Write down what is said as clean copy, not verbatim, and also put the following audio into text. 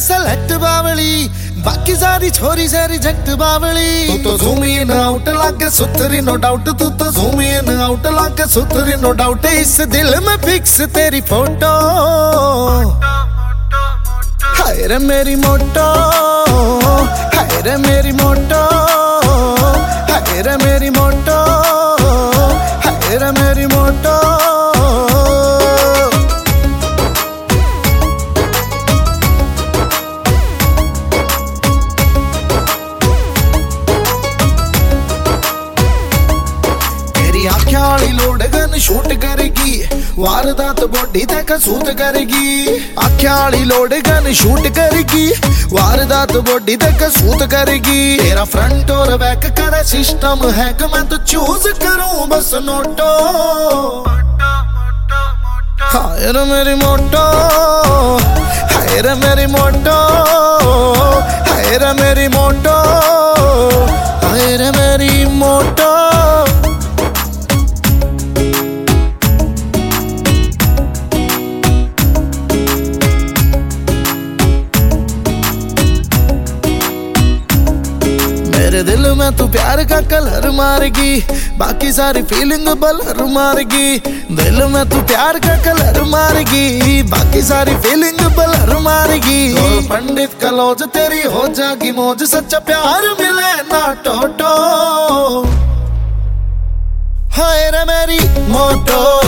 Select बावली, बाकी सारी छोरी से रिजेक्ट बावली। तू तो झूम इन आउट लाके सुथरी नो डाउट, तू तो झूम इन आउट लाके सुथरी नो डाउट। इस दिल में फिक्स तेरी फोटो, हाय रे मेरी मोटो, हाय रे मेरी मोटो, हाय रे मेरी मोटो, हाय रे मेरी मोटो। आँखें वाली लोड गन शूट करेगी, वारदात बॉडी तक सूट करेगी। आँखें वाली लोड गन शूट करेगी, वारदात बॉडी तक सूट करेगी। तेरा फ्रंट और बैक करे सिस्टम है कि मैं तो चूज करूं बस नोटो। हाय रे मेरी मोटो, हाय रे मेरी मोटो, हाय रे मेरी मोटो, हाय रे मेरी मोटो। मेरे दिल में तू प्यार का कलर मारेगी, बाकी सारी फीलिंग बलर मारेगी। दिल में तू प्यार का कलर मारेगी, बाकी सारी फीलिंग बलर मारेगी। पंडित कलौज तेरी हो जागी मौज, सच्चा प्यार मिले ना टोटो। हाय रे मेरी मोटो,